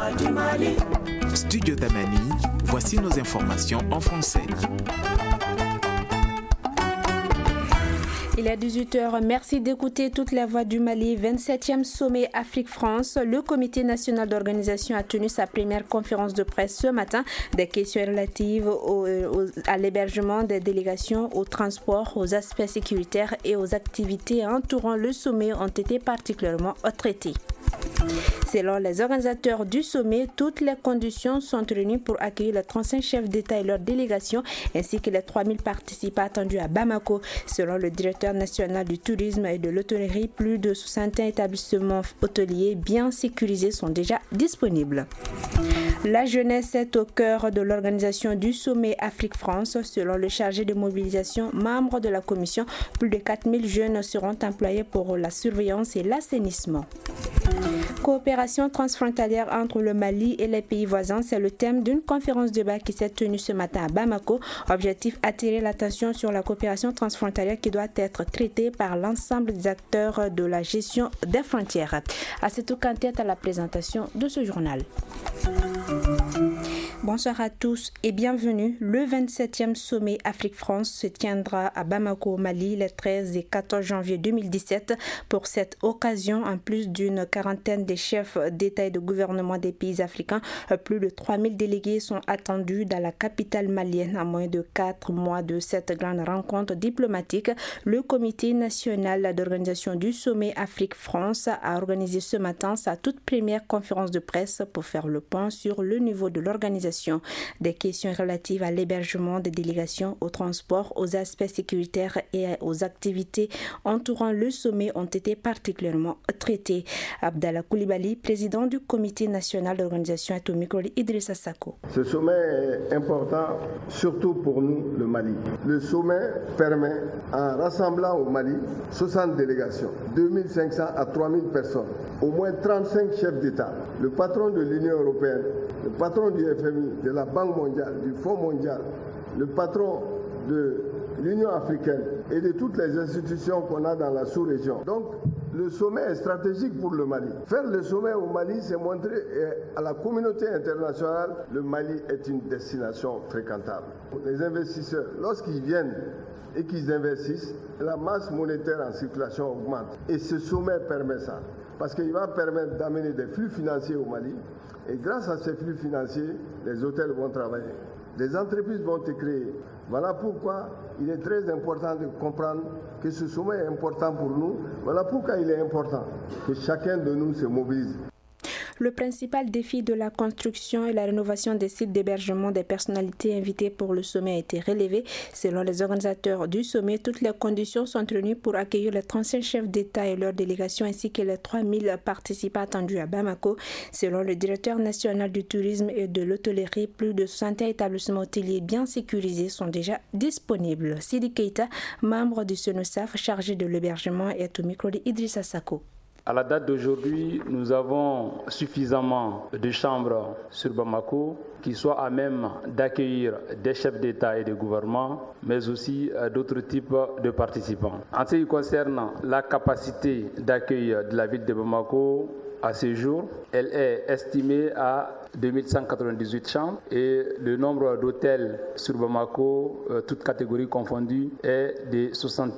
voix du Mali. Studio Tamani, voici nos informations en français. Il est 18h. Merci d'écouter toute la voix du Mali. 27e sommet Afrique-France. Le comité national d'organisation a tenu sa première conférence de presse ce matin. Des questions relatives à l'hébergement des délégations, au transport, aux aspects sécuritaires et aux activités entourant le sommet ont été particulièrement traitées. Selon les organisateurs du sommet, toutes les conditions sont réunies pour accueillir les 35 chefs d'État et leurs délégations, ainsi que les 3000 participants attendus à Bamako. Selon le directeur national du tourisme et de l'hôtellerie, plus de 61 établissements hôteliers bien sécurisés sont déjà disponibles. La jeunesse est au cœur de l'organisation du sommet Afrique-France. Selon le chargé de mobilisation, membre de la commission, plus de 4000 jeunes seront employés pour la surveillance et l'assainissement. Coopération transfrontalière entre le Mali et les pays voisins, c'est le thème d'une conférence de débat qui s'est tenue ce matin à Bamako. Objectif, attirer l'attention sur la coopération transfrontalière qui doit être traitée par l'ensemble des acteurs de la gestion des frontières. Assetou Kanté à la présentation de ce journal. Bonsoir à tous et bienvenue. Le 27e sommet Afrique-France se tiendra à Bamako, au Mali, les 13 et 14 janvier 2017. Pour cette occasion, en plus d'une quarantaine de chefs d'État et de gouvernement des pays africains, plus de 3000 délégués sont attendus dans la capitale malienne. À moins de 4 mois de cette grande rencontre diplomatique, le comité national d'organisation du sommet Afrique-France a organisé ce matin sa toute première conférence de presse pour faire le point sur le niveau de l'organisation. Des questions relatives à l'hébergement des délégations, au transport, aux aspects sécuritaires et aux activités entourant le sommet ont été particulièrement traitées. Abdallah Koulibaly, président du comité national d'organisation, est au micro d'Idrissa Sako. Ce sommet est important, surtout pour nous, le Mali. Le sommet permet, en rassemblant au Mali 60 délégations, 2500 à 3000 personnes, au moins 35 chefs d'État, le patron de l'Union européenne, le patron du FMI, de la Banque mondiale, du Fonds mondial, le patron de l'Union africaine et de toutes les institutions qu'on a dans la sous-région. Donc, le sommet est stratégique pour le Mali. Faire le sommet au Mali, c'est montrer à la communauté internationale que le Mali est une destination fréquentable. Les investisseurs, lorsqu'ils viennent et qu'ils investissent, la masse monétaire en circulation augmente. Et ce sommet permet ça. Parce qu'il va permettre d'amener des flux financiers au Mali. Et grâce à ces flux financiers, les hôtels vont travailler. Des entreprises vont être créées. Voilà pourquoi il est très important de comprendre que ce sommet est important pour nous. Voilà pourquoi il est important que chacun de nous se mobilise. Le principal défi de la construction et la rénovation des sites d'hébergement des personnalités invitées pour le sommet a été relevé. Selon les organisateurs du sommet, toutes les conditions sont réunies pour accueillir les 35 chefs d'État et leurs délégations ainsi que les 3000 participants attendus à Bamako. Selon le directeur national du tourisme et de l'hôtellerie, plus de 61 établissements hôteliers bien sécurisés sont déjà disponibles. Sidi Keita, membre du SONOSAF chargé de l'hébergement, est au micro d'Idrissa Sako. À la date d'aujourd'hui, nous avons suffisamment de chambres sur Bamako qui soient à même d'accueillir des chefs d'État et de gouvernement, mais aussi d'autres types de participants. En ce qui concerne la capacité d'accueil de la ville de Bamako, à ce jour, elle est estimée à 2198 chambres et le nombre d'hôtels sur Bamako, toutes catégories confondues, est de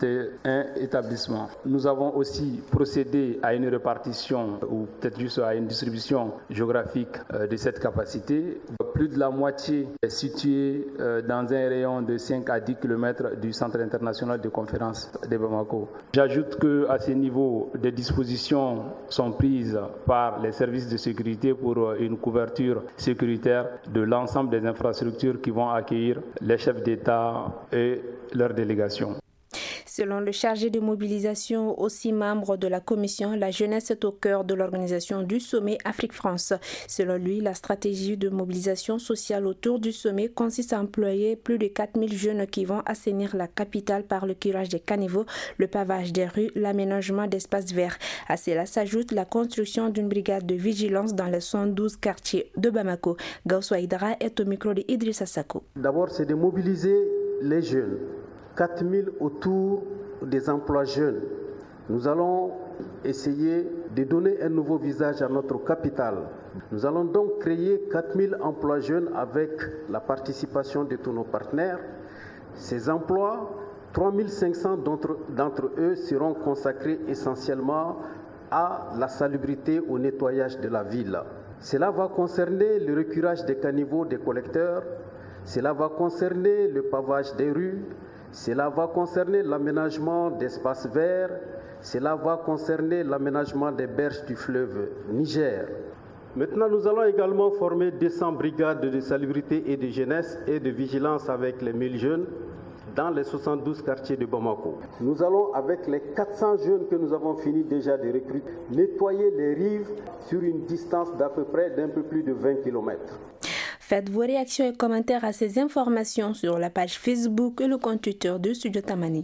61 établissements. Nous avons aussi procédé à une répartition ou peut-être juste à une distribution géographique de cette capacité. Plus de la moitié est située dans un rayon de 5 à 10 km du centre international de conférence de Bamako. J'ajoute qu'à ce niveau, des dispositions sont prises par les services de sécurité pour une couverture sécuritaire de l'ensemble des infrastructures qui vont accueillir les chefs d'État et leurs délégations. Selon le chargé de mobilisation, aussi membre de la commission, la jeunesse est au cœur de l'organisation du sommet Afrique-France. Selon lui, la stratégie de mobilisation sociale autour du sommet consiste à employer plus de 4000 jeunes qui vont assainir la capitale par le curage des caniveaux, le pavage des rues, l'aménagement d'espaces verts. À cela s'ajoute la construction d'une brigade de vigilance dans les 112 quartiers de Bamako. Gausso Aïdara est au micro de Idrissa Sako. D'abord, c'est de mobiliser les jeunes. 4000 autour des emplois jeunes. Nous allons essayer de donner un nouveau visage à notre capitale. Nous allons donc créer 4000 emplois jeunes avec la participation de tous nos partenaires. Ces emplois, 3500 d'entre eux seront consacrés essentiellement à la salubrité, au nettoyage de la ville. Cela va concerner le recurage des caniveaux des collecteurs, cela va concerner le pavage des rues, cela va concerner l'aménagement d'espaces verts, cela va concerner l'aménagement des berges du fleuve Niger. Maintenant, nous allons également former 200 brigades de salubrité et de jeunesse et de vigilance avec les 1000 jeunes dans les 72 quartiers de Bamako. Nous allons, avec les 400 jeunes que nous avons fini déjà de recruter, nettoyer les rives sur une distance d'à peu près d'un peu plus de 20 km. Faites vos réactions et commentaires à ces informations sur la page Facebook et le compte Twitter de Studio Tamani.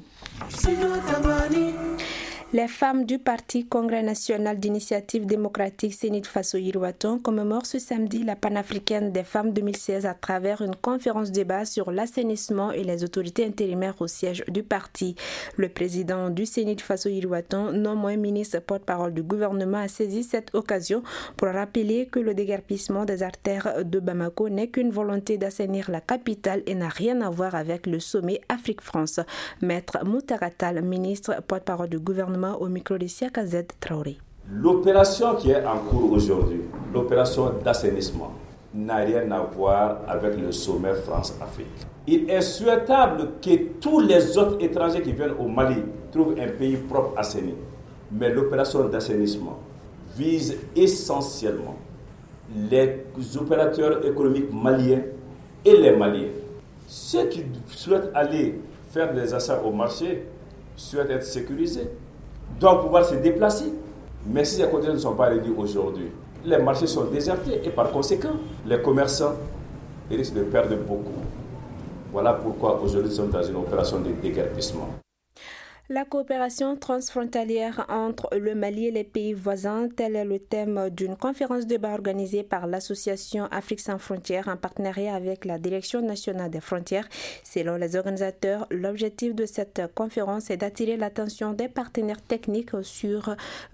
Les femmes du Parti Congrès national d'initiative démocratique Sénit Faso Yirwaton commémorent ce samedi la panafricaine des femmes 2016 à travers une conférence débat sur l'assainissement et les autorités intérimaires au siège du parti. Le président du Sénit Faso Yirwaton, non moins ministre porte-parole du gouvernement, a saisi cette occasion pour rappeler que le déguerpissement des artères de Bamako n'est qu'une volonté d'assainir la capitale et n'a rien à voir avec le sommet Afrique-France. Maître Moutaratal, ministre porte-parole du gouvernement, au micro de Siaka Z Traoré. L'opération qui est en cours aujourd'hui, l'opération d'assainissement, n'a rien à voir avec le sommet France-Afrique. Il est souhaitable que tous les autres étrangers qui viennent au Mali trouvent un pays propre assaini. Mais l'opération d'assainissement vise essentiellement les opérateurs économiques maliens et les Maliens. Ceux qui souhaitent aller faire des achats au marché souhaitent être sécurisés, doivent pouvoir se déplacer. Mais si les conditions ne sont pas réunies aujourd'hui, les marchés sont désertés et par conséquent, les commerçants risquent de perdre beaucoup. Voilà pourquoi aujourd'hui nous sommes dans une opération de déguerpissement. La coopération transfrontalière entre le Mali et les pays voisins, tel est le thème d'une conférence débat organisée par l'association Afrique sans frontières en partenariat avec la Direction nationale des frontières. Selon les organisateurs, l'objectif de cette conférence est d'attirer l'attention des partenaires techniques sur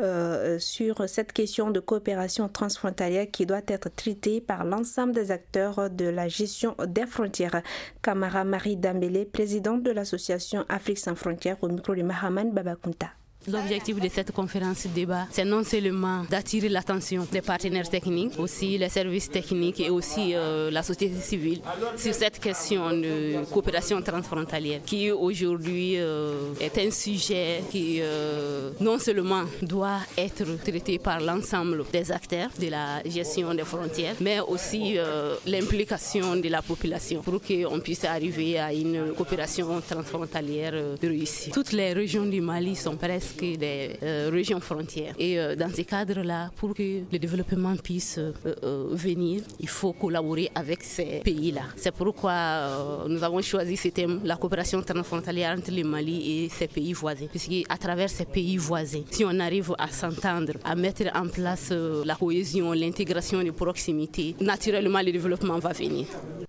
cette question de coopération transfrontalière qui doit être traitée par l'ensemble des acteurs de la gestion des frontières. Camara Marie Dambélé, présidente de l'association Afrique sans frontières, au micro de Mahaman Babakunta. L'objectif de cette conférence débat, c'est non seulement d'attirer l'attention des partenaires techniques, aussi les services techniques et aussi la société civile sur cette question de coopération transfrontalière qui aujourd'hui est un sujet qui non seulement doit être traité par l'ensemble des acteurs de la gestion des frontières, mais aussi l'implication de la population pour qu'on puisse arriver à une coopération transfrontalière réussie. Toutes les régions du Mali sont presque des régions frontières. Et dans ce cadre-là, pour que le développement puisse venir, il faut collaborer avec ces pays-là. C'est pourquoi nous avons choisi ce thème, la coopération transfrontalière entre le Mali et ses pays voisins. Puisqu'à travers ces pays voisins, si on arrive à s'entendre, à mettre en place la cohésion, l'intégration de proximité, naturellement le développement va venir.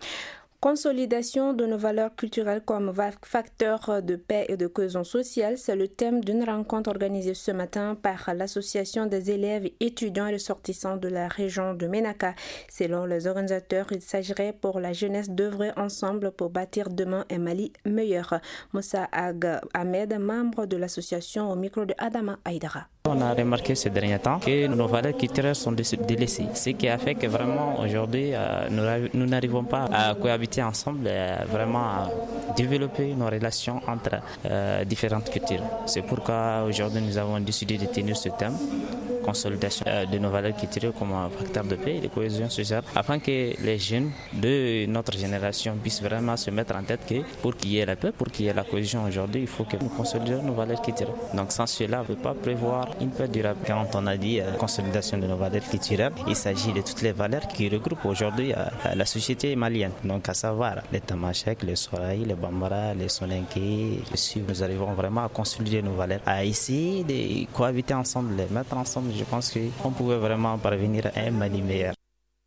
Consolidation de nos valeurs culturelles comme facteur de paix et de cohésion sociale, c'est le thème d'une rencontre organisée ce matin par l'association des élèves, étudiants et ressortissants de la région de Ménaka. Selon les organisateurs, il s'agirait pour la jeunesse d'œuvrer ensemble pour bâtir demain un Mali meilleur. Moussa Ag Ahmed, membre de l'association, au micro de Adama Aïdara. On a remarqué ces derniers temps que nos valeurs culturelles sont délaissées, ce qui a fait que vraiment aujourd'hui nous n'arrivons pas à cohabiter ensemble, vraiment à développer nos relations entre différentes cultures. C'est pourquoi aujourd'hui nous avons décidé de tenir ce thème, consolidation de nos valeurs culturelles comme un facteur de paix et de cohésion sociale, afin que les jeunes de notre génération puissent vraiment se mettre en tête que pour qu'il y ait la paix, pour qu'il y ait la cohésion aujourd'hui, il faut que nous consolidions nos valeurs culturelles. Donc sans cela, on ne peut pas prévoir une paix durable. Quand on a dit consolidation de nos valeurs culturelles, il s'agit de toutes les valeurs qui regroupent aujourd'hui la société malienne. Donc à savoir les Tamashek, les Soraï, les Bambara, les Soninké. Nous arrivons vraiment à consolider nos valeurs, à essayer de cohabiter ensemble, les mettre ensemble. Je pense qu'on pouvait vraiment parvenir à un Mali meilleur.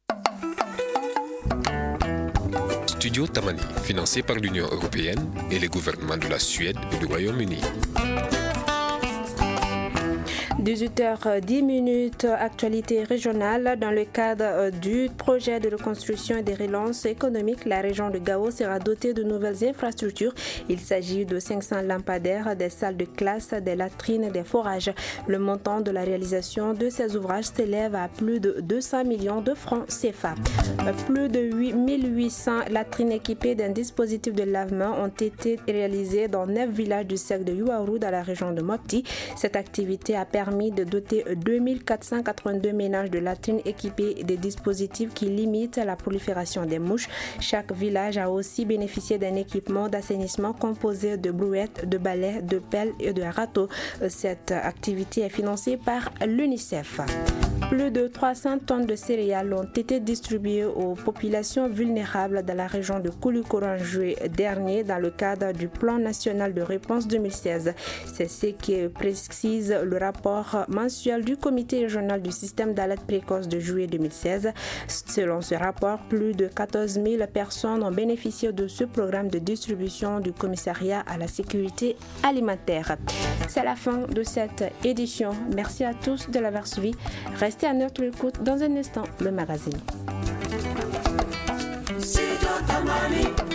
Studio Tamani, financé par l'Union européenne et les gouvernements de la Suède et du Royaume-Uni. 18h10, actualité régionale. Dans le cadre du projet de reconstruction et de relance économique, la région de Gao sera dotée de nouvelles infrastructures. Il s'agit de 500 lampadaires, des salles de classe, des latrines et des forages. Le montant de la réalisation de ces ouvrages s'élève à plus de 200 millions de francs CFA. Plus de 8800 latrines équipées d'un dispositif de lavement ont été réalisées dans 9 villages du cercle de Yuaru dans la région de Mopti. Cette activité a permis de doter 2482 ménages de latrines équipées des dispositifs qui limitent la prolifération des mouches. Chaque village a aussi bénéficié d'un équipement d'assainissement composé de brouettes, de balais, de pelles et de râteaux. Cette activité est financée par l'UNICEF. Plus de 300 tonnes de céréales ont été distribuées aux populations vulnérables dans la région de Koulikoro en juillet dernier dans le cadre du Plan national de réponse 2016. C'est ce qui précise le rapport mensuel du comité régional du système d'alerte précoce de juillet 2016. Selon ce rapport, plus de 14 000 personnes ont bénéficié de ce programme de distribution du commissariat à la sécurité alimentaire. C'est la fin de cette édition. Merci à tous de l'avoir suivi. Restez à notre écoute. Dans un instant, le magazine.